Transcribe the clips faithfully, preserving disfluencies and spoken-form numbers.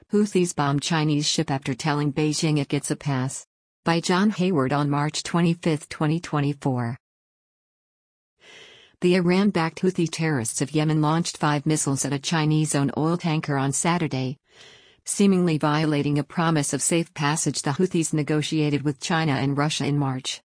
Houthis bomb Chinese ship after telling Beijing it gets a pass. By John Hayward on March twenty-fifth, twenty twenty-four. The Iran-backed Houthi terrorists of Yemen launched five missiles at a Chinese-owned oil tanker on Saturday, seemingly violating a promise of safe passage the Houthis negotiated with China and Russia in March.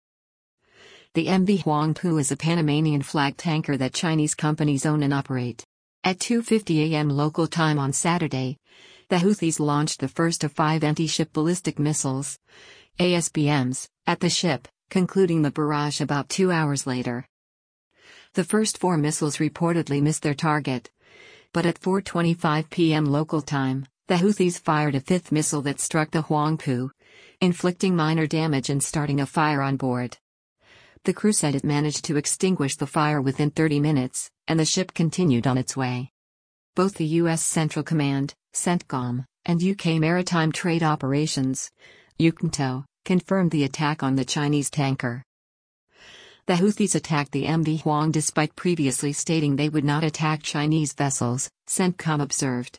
The M V Huangpu is a Panamanian-flagged tanker that Chinese companies own and operate. At two fifty a m local time on Saturday, the Houthis launched the first of five anti-ship ballistic missiles, A S B Ms, at the ship, concluding the barrage about two hours later. The first four missiles reportedly missed their target, but at four twenty-five p m local time, the Houthis fired a fifth missile that struck the Huangpu, inflicting minor damage and starting a fire on board. The crew said it managed to extinguish the fire within thirty minutes, and the ship continued on its way. Both the U S Central Command, CENTCOM, and U K Maritime Trade Operations, UKMTO, confirmed the attack on the Chinese tanker. The Houthis attacked the M V Huang despite previously stating they would not attack Chinese vessels, CENTCOM observed.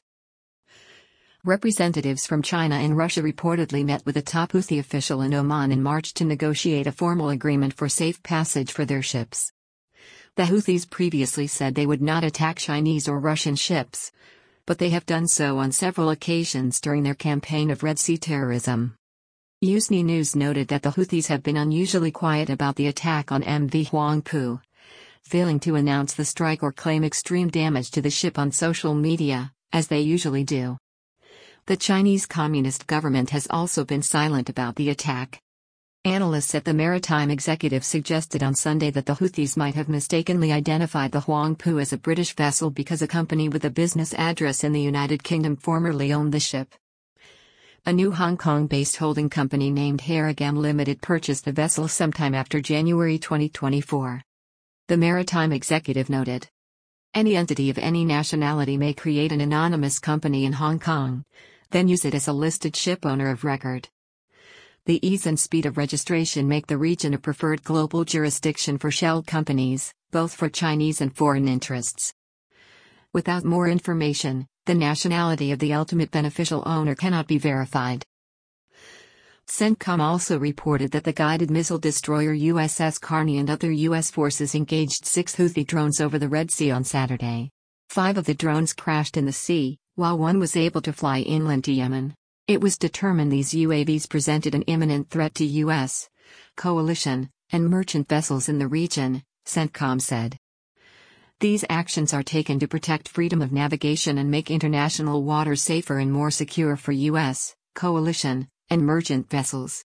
Representatives from China and Russia reportedly met with a top Houthi official in Oman in March to negotiate a formal agreement for safe passage for their ships. The Houthis previously said they would not attack Chinese or Russian ships, but they have done so on several occasions during their campaign of Red Sea terrorism. Yusni News noted that the Houthis have been unusually quiet about the attack on M V Huangpu, failing to announce the strike or claim extreme damage to the ship on social media, as they usually do. The Chinese Communist government has also been silent about the attack. Analysts at the Maritime Executive suggested on Sunday that the Houthis might have mistakenly identified the Huangpu as a British vessel because a company with a business address in the United Kingdom formerly owned the ship. A new Hong Kong-based holding company named Harrogam Limited purchased the vessel sometime after January twenty twenty-four. The Maritime Executive noted, "Any entity of any nationality may create an anonymous company in Hong Kong, then use it as a listed ship owner of record. The ease and speed of registration make the region a preferred global jurisdiction for shell companies, both for Chinese and foreign interests." Without more information, the nationality of the ultimate beneficial owner cannot be verified. CENTCOM also reported that the guided missile destroyer U S S Carney and other U S forces engaged six Houthi drones over the Red Sea on Saturday. Five of the drones crashed in the sea, while one was able to fly inland to Yemen. It was determined these U A Vs presented an imminent threat to U S, coalition, and merchant vessels in the region, CENTCOM said. These actions are taken to protect freedom of navigation and make international waters safer and more secure for U S, coalition, and merchant vessels.